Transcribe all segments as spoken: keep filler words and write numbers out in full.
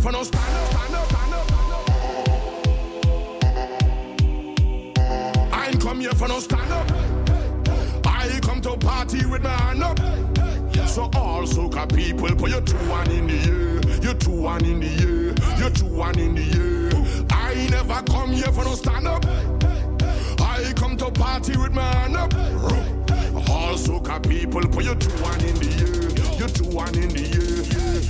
for no stand up, stand up, stand up. I ain't come here for no stand up. I come to party with my hand up. So all soca people, put your two one in the air. Your two one in the air. Your two one in the air. I never come here for no stand up. I come to party with my hand up. All soca people, put your two one in the air. Your two one in the air.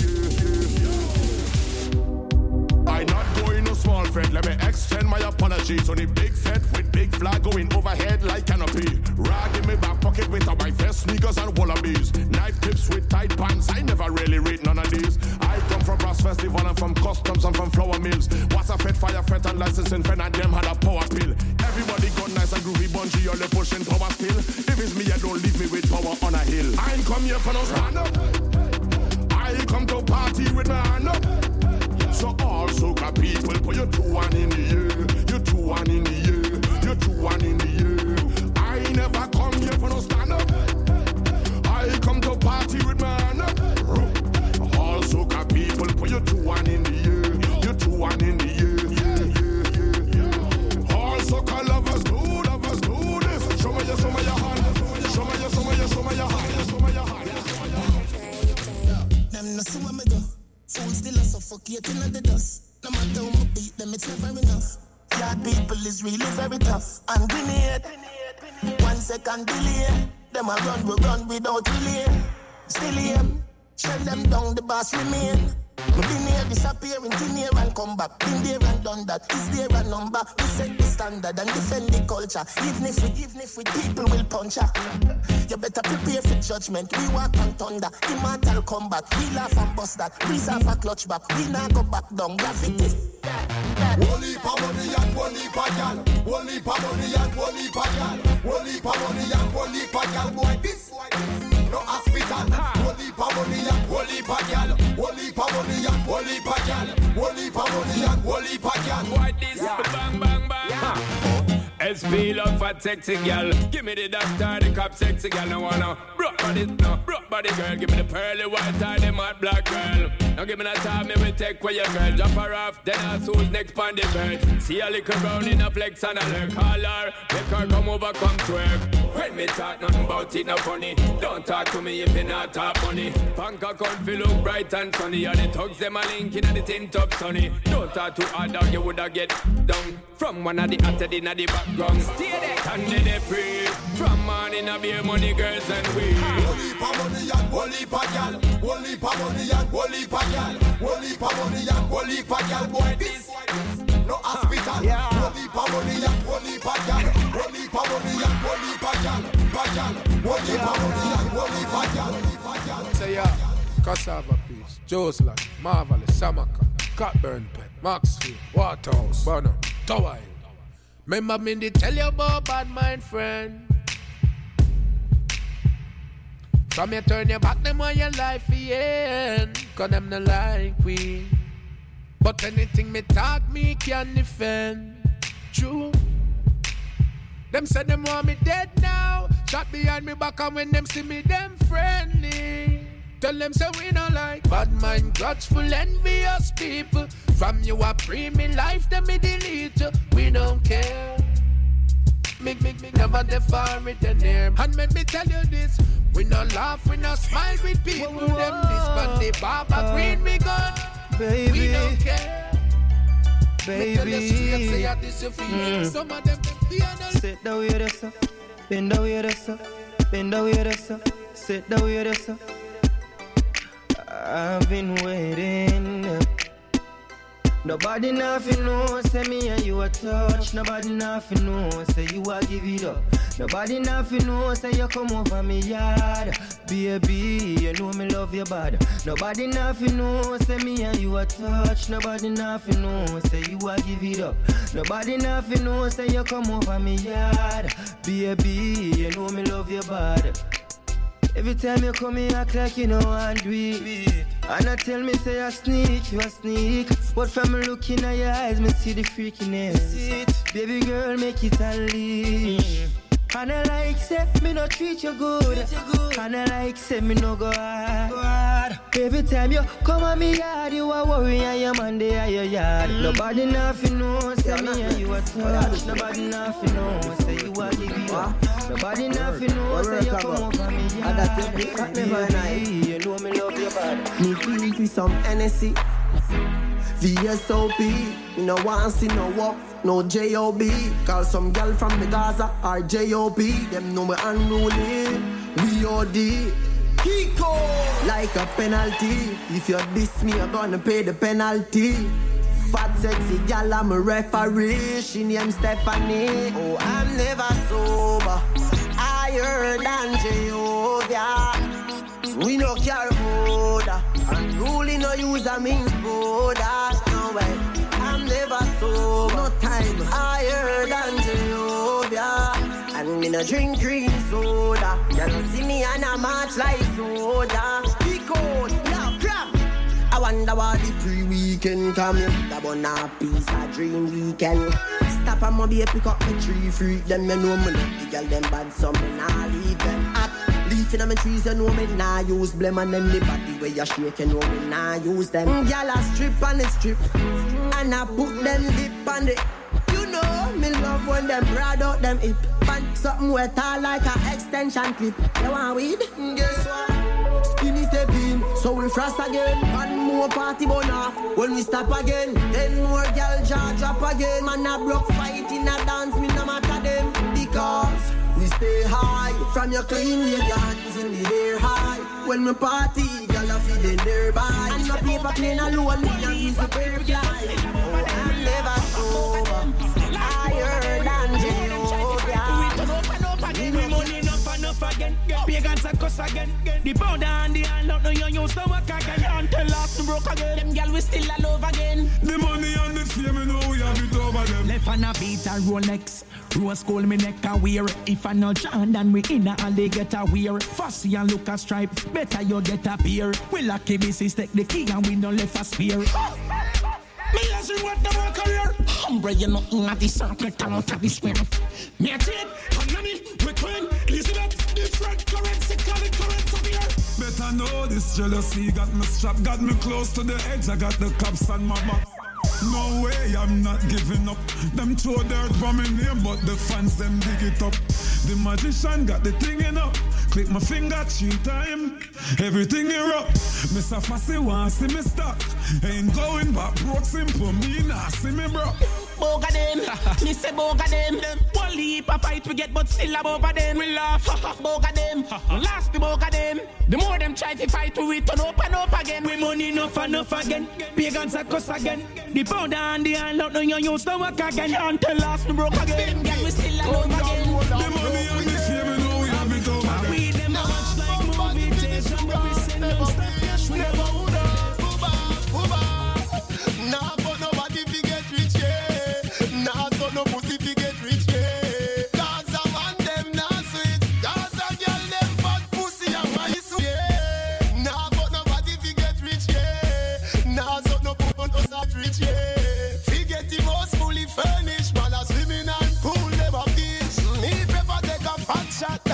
I not going no small fed. Let me extend my apologies on the big fed with big flag going overhead like canopy. Rag in my back pocket with my vest, sneakers and wallabies. Knife tips with tight pants. I never really read none of these. I come from Brass Festival and from customs and from flour mills. What's a fed, fire, fed and licensing fen and them had a power pill. Everybody got nice and groovy, bungee, all they pushing power still. If it's me, I don't leave me with power on a hill. I ain't come here for no stand up. I come to party with my hand up. So all soca people, put your two one in the air. Your two one in the air. Your two one in the air. I never come here for no stand up. I come to party with my hand up. All soca people, put your two one in the air. Your two one in the air. All soca lovers do, lovers do this. Show me your, show me your hand. Show me your, show me your, show me your hand. Show me your hand. Them no see what me do. Fools still are suffocating at the dust. No matter how me beat them, it's never enough. Yard people is really very tough. And grenade, one second delay. Them a run, we run without delay. Still here, shell them down, the boss remain. We been here, disappear, in here and come back. Been there and done that, is there a number? We set the standard and defend the culture. Even if we, even if we people will punch her. You better prepare for judgment. We walk on thunder, immortal combat. We laugh and bust that, breeze off a clutch back. We not go back down, graffiti. Holy money and holy pagal. Holy money and holy pagal. Holy money and holy pagal. Boy, this no hospital. Holy money and holy pagal. Holy money and holy pagal. Holy money and holy pagal. Boy, this bang bang bang. S P love for sexy girl. Give me the doctor, the cop sexy girl. No wanna broke body, no broke body girl. Give me the pearly white tie, the mad black girl. Now give me that time, me we take for your girl. Drop her off, then I who's next on the bed. See a little brown in a flex and a lurk. Call her, make her come over, come twerk. When me talk nothing about it, no funny. Don't talk to me if you not talk money. Punk account feel look bright and sunny. And the thugs them a linking and the tin top sunny. Don't talk too hard, dog, you woulda get down. From one of the acted in the background. Stay there, and they pray. From morning a beer money, girls and we. Holy pa money and holy pa gal. Holy pa money and holy pa gal. Holy pa money and holy pa gal. Boy, this no hospital. Holy pa money and holy pa gal. Holy pa money and holy pa gal. Pa gal. Holy pa money and holy pa gal. Say yeah, Cassava Peace, Joseland, Marvelous, Samaka, Cockburn Pen, Maxfield, Waterhouse, Bonham, Tower. Remember me they tell you about bad mind friend. From you turn your back them on your life again. Cause them no like we. But anything me talk me can defend. True. Them say them want me dead now. Shot behind me back and when them see me them friendly. Tell them say we not like bad mind, grudgeful, envious people. From you a pre me life, them me delete you. We don't care. Make me, me never define with the name. And let me tell you this: we not laugh, we not smile with people. Whoa, whoa, them this but the Baba Green we gun. Baby, we don't care. Baby, mm. Some of them sit down with us, bend down with us, bend down with us, sit down with us. I've been waiting. Nobody nothing know, say me and you a touch. Nobody nothing know, say you a give it up. Nobody nothing know, say you come over me yard. Baby, you know me love you bad. Nobody nothing know, say me and you a touch. Nobody nothing know, say you a give it up. Nobody nothing know, say you come over me yard. Baby, you know me love you bad. Every time you come here, act like you know and do it. And I tell me, say I sneak, you a sneak. But from looking at your eyes, me see the freakiness. Baby girl, make it unleash. Mm. And I like, say, me no treat you good. Treat you good. And I like, say, me no go hard. go hard. Every time you come at me yard, you a worry and your man dey at your yard. Nobody nothing knows, say me and you a touch. Nobody nothing knows, say you a give it up. Nobody nothing knows, say you come over me yard. Baby, you know me love your body. Me feel for some N S C, V S O P. Me no want see no walk, no J O B. Call some girl from the Gaza or J O B. Them know me unruly, we O D. Kiko, like a penalty. If you diss me, you're gonna pay the penalty. Fat sexy gal, I'm a referee. She named Stephanie. Oh, I'm never sober. Higher than Jehovah. We no care order. Unruly no use a means border. No way, I'm never sober. No time. Higher than Jehovah. And me no drink green soda. You don't see me and I march like soda. Because, yeah, crap. I wonder why the pre-weekend come here. That one a piece of dream weekend. Stop and maybe pick up the tree freak. Them me know me love the girl them bad, so me nah leave them hot. Leaf in my trees, you know me nah use blame. And then the body where you shake, you know me nah use them. Girl a strip on the strip, and I put them lip on the. You know me love when them broad out them hip. And something wet all like a extension clip. You want weed? Guess what? Skinny step in, so we frost again. One more party burn off, when we stop again. Then more girl jaw drop again. Man a broke fight in a dance, me no matter them. Because we stay high, from your clean, leave your hands in the air high. When we party, girl a feed in nearby. And no paper plane alone, me and use the paper fly. Oh, I'm never sober. Higher than Jehovah. We money enough enough again. Pagans and cuss again. The powder and the hand out, no you use to work again. Until last broke again. Them girl we still love again. The money and the fame, you know we have it over them. Left on a beat and Rolex. Rose gold me neck a wear. If I no John then we in a alley get a wear. Fussy and look a stripe. Better you get a beer. We lucky business take the key and we no left a spear. Me as you what the work career. Humble you nothing at the circle talent of the square. Me a tit, and money, we queen, Elizabeth, different currency, call it current of here. Better know this jealousy got me strapped, got me close to the edge. I got the cops on my back. No way, I'm not giving up. Them throw dirt from me name, but the fans them dig it up. The magician got the thing in up. Click my finger three time. Everything erupt. Mister Fussy want see me stuck. Ain't going back broke simple. Me nah see me bro. Boga them, me say boga them. One leap a fight we get, but still above them. We laugh, boga them. Last the boga them. The more them try to fight, we turn up and up again. We money enough enough again. Pagans a cuss again. The powder and the hand out, no you use to work again. Until last we broke again. Girl we still above again. The money and the fame, you know we have it over. We them a watch like movie. Take some we send them stuff cash. We never would have. Nah, but nobody fi get rich, yeah. Nah, so no pussy fi get rich, yeah. Cause I want them nah sweet. Cause a girl them fat pussy and my sweet, yeah. Nah, but nobody fi get rich, yeah. Nah, so no pussy not rich, yeah. Fi get the most fully furnished, man a swimming and pool never fish. Me prefer take a fat shot.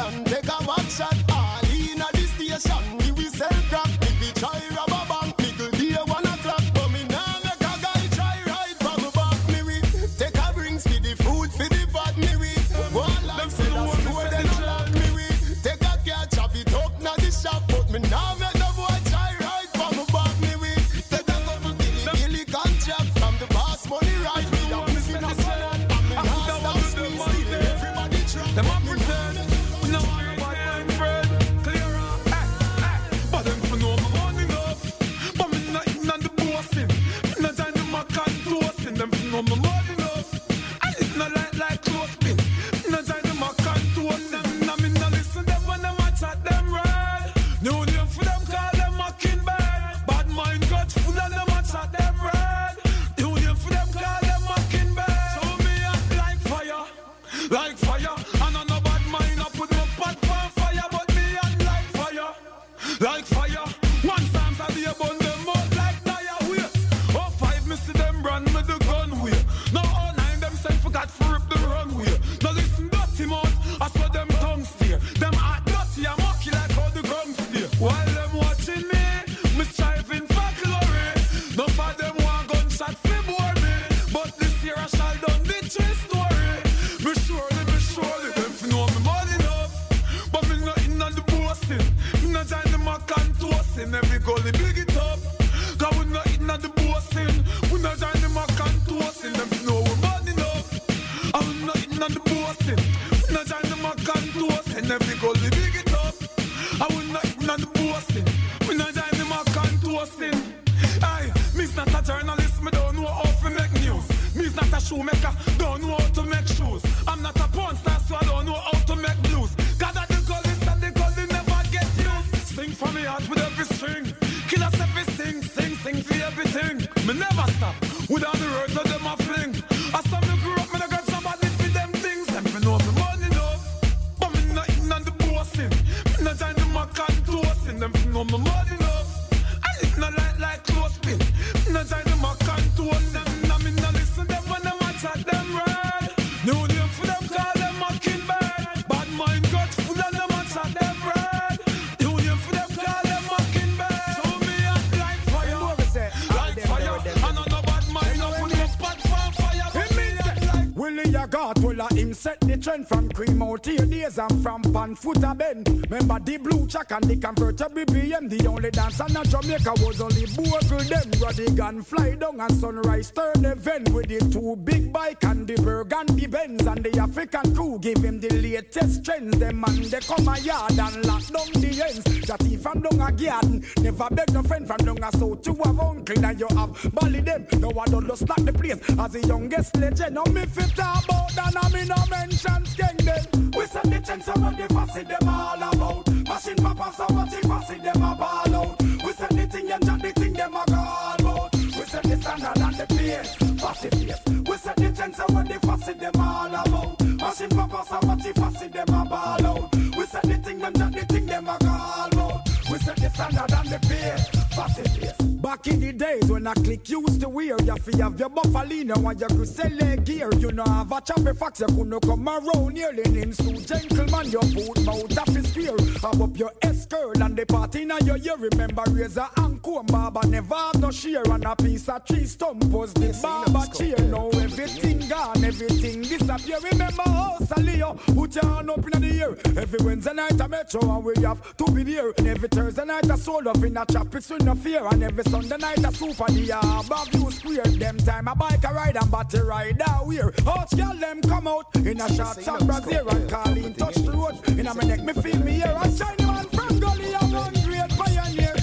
in every gully, big it up. Cause we not eating at the bossing. We not join them a can toasting. Them know we're bad enough. And we not eating at the bossing. We not join them a can toasting. Every gully, big it up. And we not eating at the bossing. We not join them a can toasting. Aye, me's not a journalist, me don't know how to make news. Me's not a shoemaker, don't know how to make shoes. I'm not a porn star, so I don't know how to make blues. God at the gully, and the gully never get used. Sing for me heart with every string. Kill us every sing, sing, sing for everything. Me never stop, with all the words of them I fling. As some me grew up, me I got somebody for them things. Them me know me money enough, but me not eating on the bossing. Me not join them a can toasting. Them me know me money enough. It's not like like clothespin. No time them a can toast them. No me no listen them when them a chat them red. No name for them call them mockingbird. Bad mind got full and them a chat them red. No name for them call them mockingbird. Show me a like fire, like fire. And on the bad mind no put no spot for fire. It means like Willie Agatola him set the trend from cream out here days and from pan foot a bend. Remember the blue check and the convertible B M. The only dancer in Jamaica was only Bogle them. Rodigan fly down and Sunrise turn event with the two big bike and the Burgundy Benz and the African crew give him the latest trends. Them man they come a yard and lock down the ends. That he from down a garden, never beg no friend from down a south. You have uncle and you have Bally them. No one don't just lock the place as the youngest legend. Now me fit about that and me no mention skeng them. We set the chance so what the fussy them all about. Machine papa so what the fussy them a ball out. We set the thing and jump the thing them a call out. We set the standard and the pace, fussy face. We set the chance so what the fussy them all about. Machine papa so what the fussy them a ball out. We set the thing and jump the thing them a call out. We set the standard and the pace, fussy face. Back in the days when I click used to wear, you fi have your buffalino and you could sell a gear. You know have a choppy fox, you could no come around here. Leaning so gentleman, you put mouth off his square. Have up your S-curl and the party now your year. Remember razor and comb, barber never have no shear. And a piece of tree stump was the barber chair. Now everything gone, everything disappear. Remember how Salio put your hand up in the air. Every Wednesday night a metro and we have to be there. And every Thursday night a soul up in a chop, it's with no fear. And every Sunday night a super the Harbour View Square. Them time a bike a ride and batty ride a wear. Hot girl them come out in a shorts and brassiere and Carleen touch the road. In a me neck me feel me here. And shiny man from Gully and one great pioneer.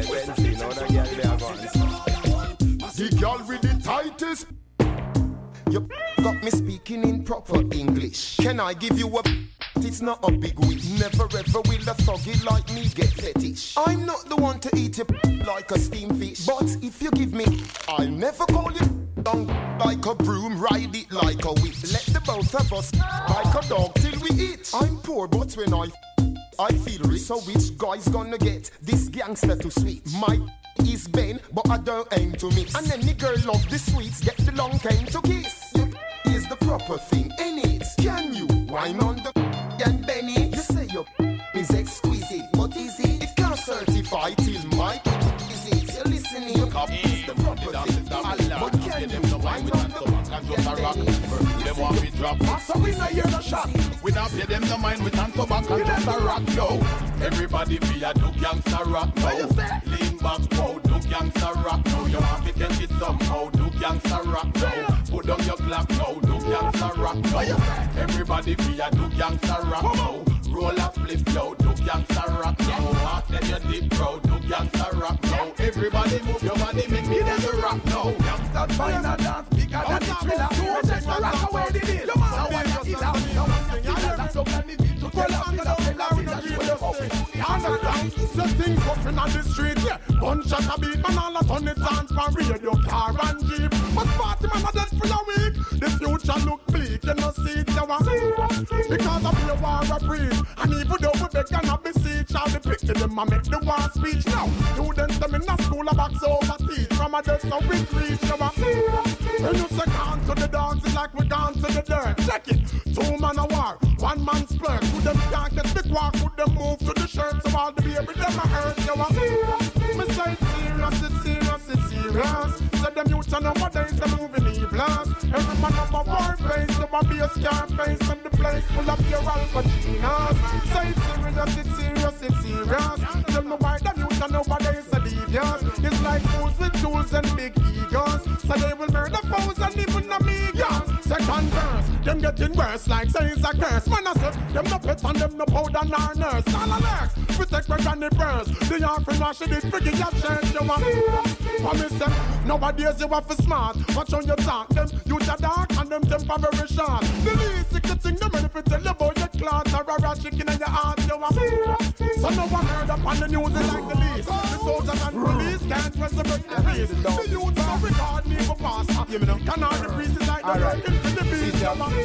The girl with the tightest. You got me speaking in proper English. Can I give you a? It's not a big wish. Never ever will a thuggy like me get fetish. I'm not the one to eat it like a steamed fish. But if you give me, I'll never call you down like a broom, ride it like a witch. Let the both of us like a dog till we eat. I'm poor, but when I I feel rich. So which guy's gonna get this gangster to switch? My is Ben, but I don't aim to miss. And any girl love the sweets, get the long cane to kiss. Is the proper thing, ain't it? Can you wine on the and Benny? You say your is exquisite, but is it? It can't certify till my is it? You're listening, your cup is the proper thing. But can you wine on the them want me drop. So we not hear the shot. We not pay them no mind. We can't go back and just a rock yo. Everybody be a do gangsta rock now. Lean back, oh, do gangsta rock now. You want to get it somehow, do gangsta rock now. Put on your clap now, do gangsta rock now. Everybody be a do gangsta rock now. Roll up, flip yo, do gangsta rock now. Walk then you deep bro, do gangsta rock now. Everybody move your body, make me dance the rock now. Gangsta fine and dance bigger than the thriller. Just a rock away the deal. Now what you kill out, now what you kill out. So can we beat to tell us that the Larry not real the coffee. Understand? The things puffing on the street, yeah. Gunshot a beat, man all a ton it dance from radio, car and jeep. But party man a dead for a week. The future look bleak, you know see it, you want because of the war a breed. And even though we beg and a beseech, all the picture them a make the war speech. Now, students them in the school a box over teach. From a desk so we reach, you want when you say gone to the dance, it's like we gone to the dirt. Check it, two man a war, one man splurge. Could them can't get the quark, could them move to the shirt. So all the baby them a hurt, you want me say it's serious, it's serious, it's serious. So them youth and nowadays they moving evil. Every man up a war face, so a be a scar face. And the place full of your Al-Pacinos. Say it's serious, it's serious, it's serious. Tell me why them youth and nowadays and big egos, so they will murder foes and even amigos. Second verse, them getting worse like say it's a curse. Man, I said, them no pets and them no powder nor nurse. All alerts, protect my granny burns. The offering wash it, freaky you change your one. Promise them, nowadays you have to smart. Watch on your talk, them use a dark and them temporary short. The least secret thing, them ready to tell you about your clout or a rash chicken in your heart, you want. So no one heard up on the news like the least. The soldiers and police can't resurrect the beast. The youth don't regard me for pastor. You know, can all the priests like the working for the beast, you want.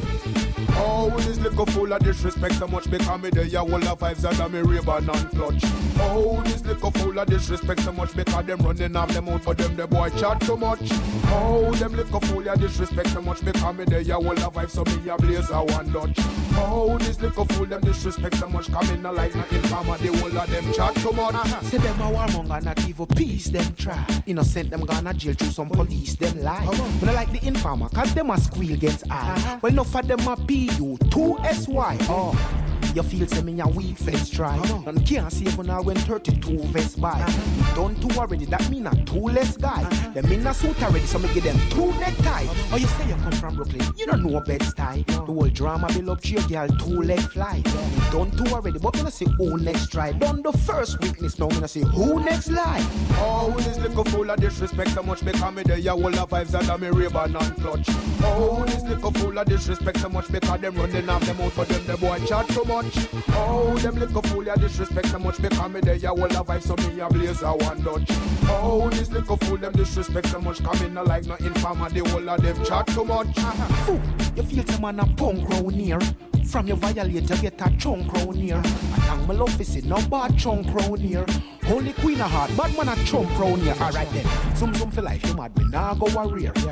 Oh, this little full of disrespect so much because me there, all the vibes and me ribbon and clutch. Oh, this little full of disrespect so much because them running off them out for them, the boy chat too much. Oh, them little full of disrespect so much because me there, all the vibes so me a blaze a one Dutch. Oh, this little fool them disrespect so much coming no like nothing farmer, the whole of them chat too much. Uh-huh. Say them a warmonger not evil peace, them try. Innocent them gonna jail through some police, them lie. Uh-huh. But I like the informer, cause them a squeal against I. Uh-huh. Well, enough of them a P U, two S Y. Oh, you feel say me a weak fence try. Uh-huh. None can't save when I went thirty-two vest by. Uh-huh. Done two already, that mean a two less guy. Uh-huh. Them in a suit already, so me give them two necktie. Uh-huh. Or you say you come from Brooklyn, you don't know Bed-Stuy. Uh-huh. The whole drama build up cheer girl, two leg fly. Uh-huh. Done two already, but me not say who next try. Done the first weakness, now me not say who next lie. Oh, this little full of disrespect so much because me there, all the vibes and me ribbon and clutch. Oh, this little full of disrespect so much because them running off them out for them, the boy chat too much. Oh, them little fool of disrespect so much because me there, all the vibes so me a blaze a one Dutch. Oh, this little fool them disrespect so much coming no like no informer, the whole of them chat too much. Uh-huh. Fool, you feel some man a punk round here. From your violator get a chunk round here. I thank my love visit, no bad chunk round here. Holy queen of heart, bad man a chunk round here. Alright then, some some for life, you mad, me nah go warrior. Yeah.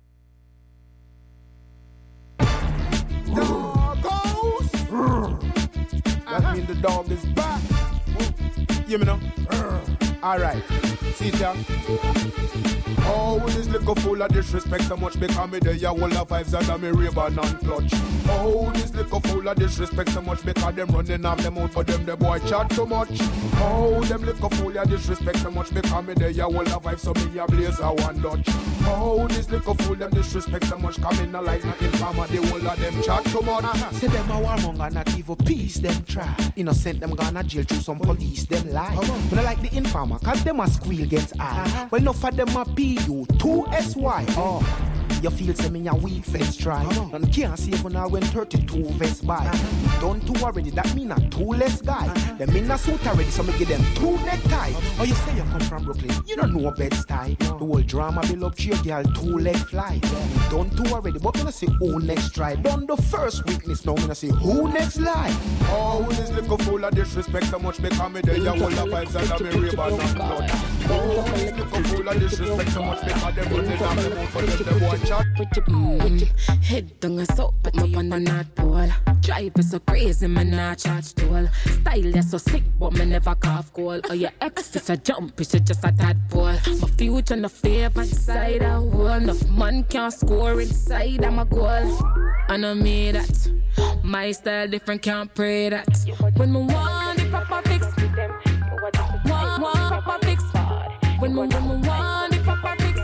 Doggos! That uh-huh. means the dog is back. You know? Alright, see ya. Oh, this little full of disrespect so much because me there, all the vibes and me ribbon and clutch. Oh, this little full of disrespect so much because them running off them out for them, the boy chat too much. Oh, them little full of disrespect so much because me there, all the vibes so me a blaze a one Dutch. Oh, this little fool them disrespect so much coming no like nothing farmer, the whole of them chat too much. Uh-huh. Say them a warmonger not evil peace, them try. Innocent them gonna jail through some police, them lie. Uh-huh. But I like the informer, cause them a squeal against I. Uh-huh. Well, enough of them a P U, two S Y. Oh, you feel say me a weak fence try. Uh-huh. None can't save when I went thirty-two vest by. Uh-huh. Done two already, that mean a two less guy. Uh-huh. Them in a suit already, so me give them two necktie. Uh-huh. Or you say you come from Brooklyn, you don't know Bed-Stuy. Uh-huh. The whole drama build up cheer girl, two leg fly. Uh-huh. Done two already, but me not say who next try. Done the first weakness, now me not say who next lie. Oh, this little fool of disrespect so much because me there, all the vibes and me ribbon and blood. Oh, this little fool of disrespect so much because them running off them out for them, the boy chat. Mm. Head down and so put me on the not ball. Drive is so crazy, me not charge toll. Style is so sick, but me never cough cold. Oh, your ex is a jump, it's just a tadpole. My future no favor inside a wall. Enough man can't score inside of my goal. I know me that my style different, can't pray that. When me want the proper fix, want, want proper fix. When me, when me want the proper fix.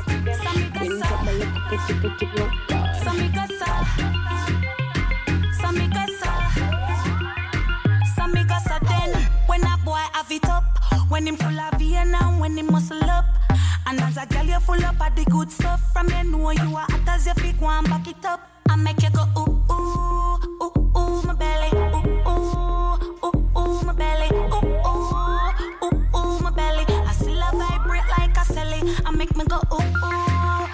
Samigasa, Samigasa, Samigasa. Then when a boy have it up, when him full of vein and when him muscle up, and as a girl you full up of the good stuff. From you know you are hot as your feet, go and back it up. I make you go ooh ooh ooh ooh my belly, ooh ooh ooh ooh my belly, ooh ooh ooh ooh my belly. I still a vibrate like a celly. I make me go ooh ooh.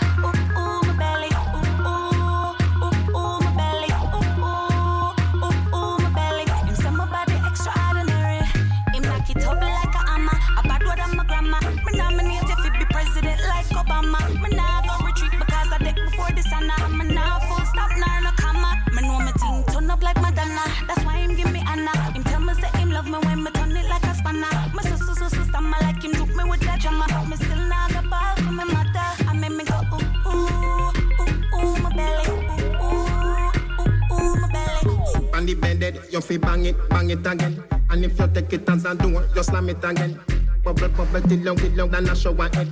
You fi bang it, bang it again. And if you take it as a door, you slam it again. Bubble, bubble, till long, till long, then I show my head.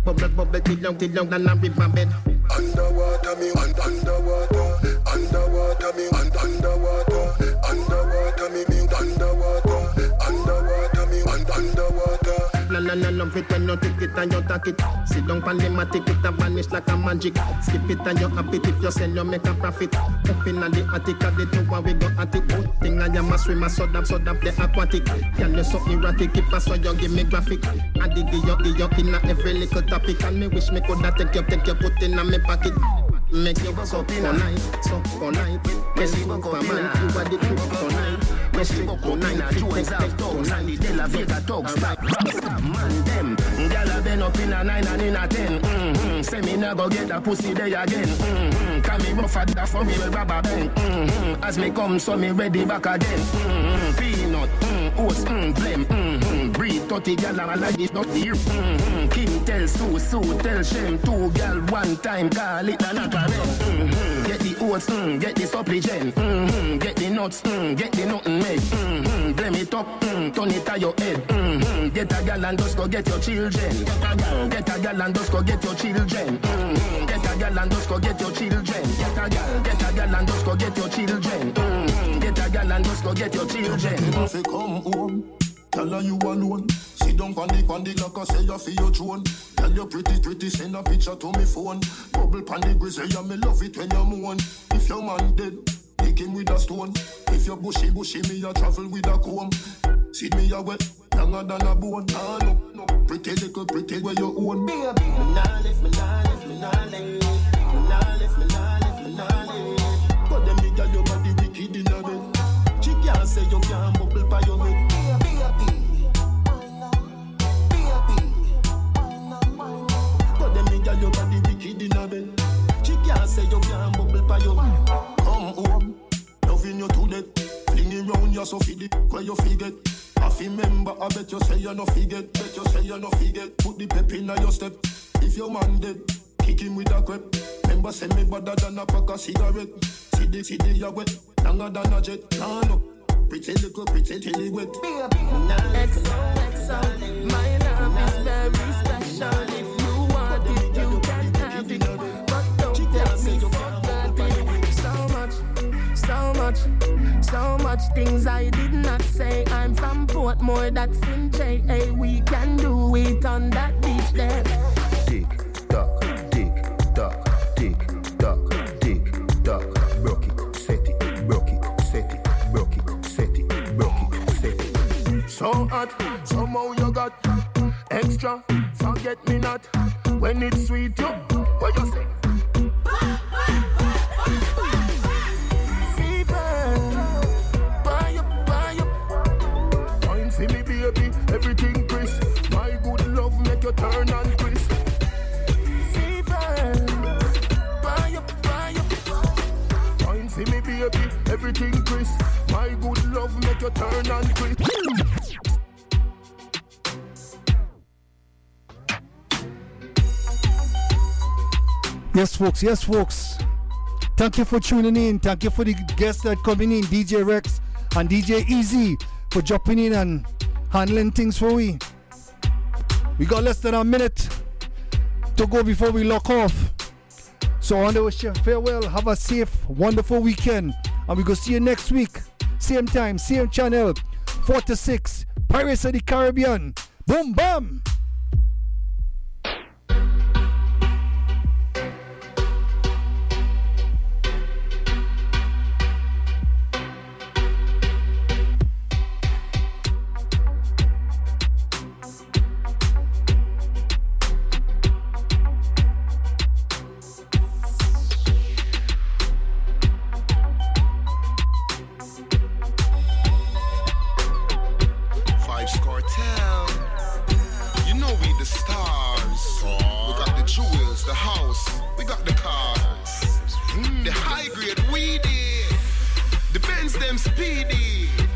Bubble, bubble, till long, till long, than a river bed. Underwater me, un- underwater, underwater me, un- underwater, underwater me, me, underwater, underwater me, un- underwater. La la la love it when you take it and you take it. Sit down pan them a take it and vanish like a magic. Skip it and you happy if you sell you make a profit. Up in the attic of the two we go at it. Good thing I am a swimmer, so that so that the aquatic. Can you so erratic if I saw you give me graphic. I dig you, dig you in every little topic. And me wish me coulda take you, take you put in a me pocket. Make you so polite, so polite. Yes, you go man, you are the kryptonite. Yes, you go nine, Jones have dogs and the De La Vega dogs. Man, them, gyal a been up in a nine and in a ten. Mm-hmm. Say me nah go get a pussy day again. Mm-hmm. Can me rough at that for me with rubber band. Mm-hmm. As me come, so me ready back again. Mm-hmm. Peanut, mm, oats, mm, blem, mm-hmm. Breed thirty gyal and I like this not here. Mm-hmm. King tell Sue, Sue tell Shem. Two gyal one time, call it a knock. Mm-hmm. Get the oats, mm, get the supplement, mm-hmm. Get the nuts, mm, get the nothing made, mm-hmm. Blame it up, mm, turn it to your head, mm-hmm. Get a gal and just go get your children. Get a gal and just go get your children, mm-hmm. Get a gal and just go get your children. Get a gal, get a gal and just go get your children, mm-hmm. Get a gal and just go get your children. If you come home, tell her you alone. Sit down on the, on the like I say you feel your drone. Tell you pretty, pretty, send a picture to me phone. Bubble pan the grizzly, yeah, me love it when you moan. If your man dead, pick him with a stone. If you bushy, bushy, me a travel with a comb. See me a wet, younger than a bone. Ah, no, no, pretty little, pretty where you own. Me a be, me nah live, me nah live, me nah live. Me nah live, me nah live, me nah live. But them nigga, your body wicked in a bed. She can't say you can't bubble by your head. Me a be. Girl, your body wicked in a bed. She can't say you can't bubble by your come home, loving you to death. Fling around you so feed it, where you forget. I remember, I bet you say you no forget. Bet you say you no forget. Put the pep in your step. If your man dead, kick him with a crep. Remember, say me better than a pack of cigarette. See the, see the, you wet, longer than a jet. Nah, no, pretty little, pretty till he wet. X O X O, my love is very special. If you want it, you can have it. But don't tell me something. So much, so much, so much things I did not say. I'm from Portmore, that's in J A. We can do it on that beach there. Tick tock, tick tock, tick tock, tick tock. Broke it, set it, broke it, set it, broke it, set it, broke it, set it. So hot, somehow you got extra. Forget me not when it's sweet. You, what you say? See me baby, everything crisp. My good love make you turn and crisp. Fever, buy up, buy up. Fine, see me baby, everything crisp. My good love make you turn and crisp. Yes, folks, yes, folks. Thank you for tuning in. Thank you for the guests that coming in, D J Rex and D J Easy, for dropping in and handling things for we. We got less than a minute to go before we lock off. So on the wish you farewell, have a safe, wonderful weekend, and we go see you next week. Same time, same channel, four to six, Pirates of the Caribbean. Boom, bam! Them speedy.